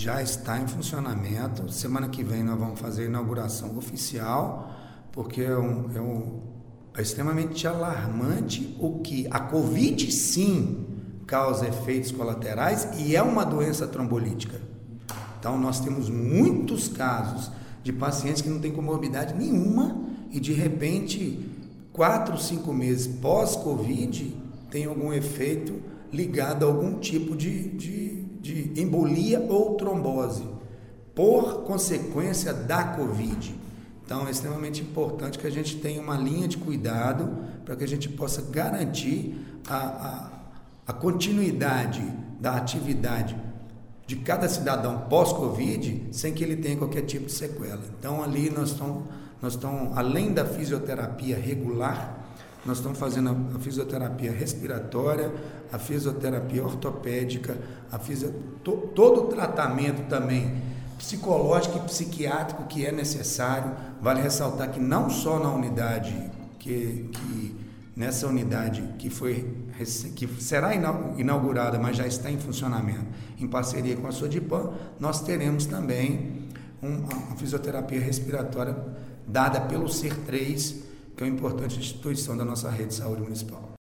já está em funcionamento. Semana que vem nós vamos fazer a inauguração oficial, porque é extremamente alarmante o que a Covid sim causa efeitos colaterais e é uma doença trombolítica. Então nós temos muitos casos de pacientes que não têm comorbidade nenhuma e de repente 4, 5 meses pós-Covid tem algum efeito ligado a algum tipo de embolia ou trombose por consequência da Covid. Então é extremamente importante que a gente tenha uma linha de cuidado para que a gente possa garantir a continuidade da atividade de cada cidadão pós-Covid sem que ele tenha qualquer tipo de sequela. Então ali nós estamos além da fisioterapia regular, nós estamos fazendo a fisioterapia respiratória, a fisioterapia ortopédica, todo o tratamento também psicológico e psiquiátrico que é necessário. Vale ressaltar que não só na unidade, nessa unidade que será inaugurada, mas já está em funcionamento, em parceria com a Sodipan, nós teremos também uma fisioterapia respiratória dada pelo CER3, que é uma importante instituição da nossa rede de saúde municipal.